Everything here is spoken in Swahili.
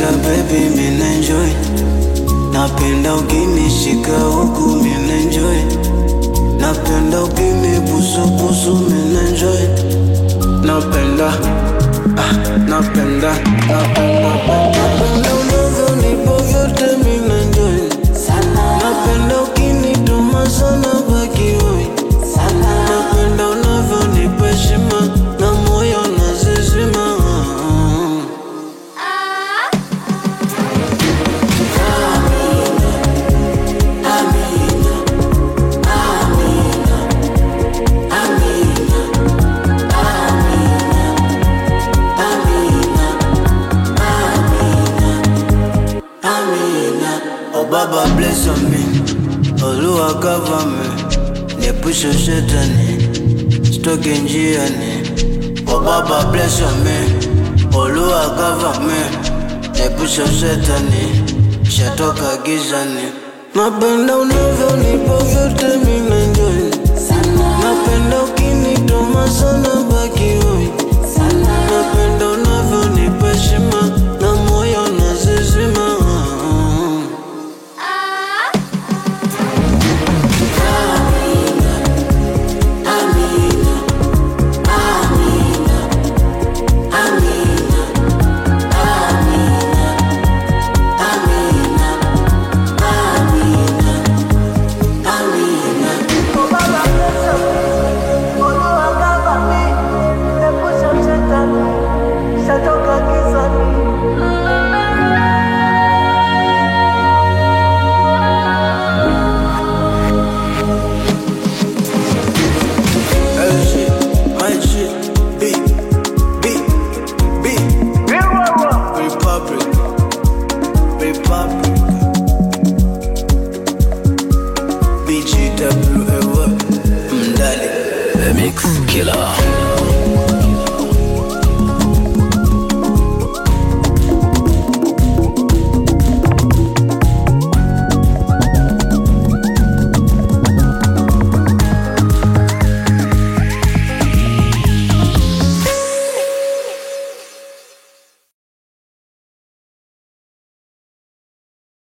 ukinita baby mina enjoy. Napenda ukinishika huku mina enjoy. Napenda ukinibusu mina enjoy. Napenda unavyonipa vyote mina enjoy. Napenda ukinituma sana baki hoi. Napenda unavyonipa heshima na moyo nazizima. Oh Baba bless on me, Oluwa cover me, niepushe shetani, sitoke njiani. Oh Baba bless on me, Oluwa cover me, niepushe shetani, shatoka gizani. Napenda unavyonipa vyote mina enjoy. Napenda ukinituma sana baki hoi.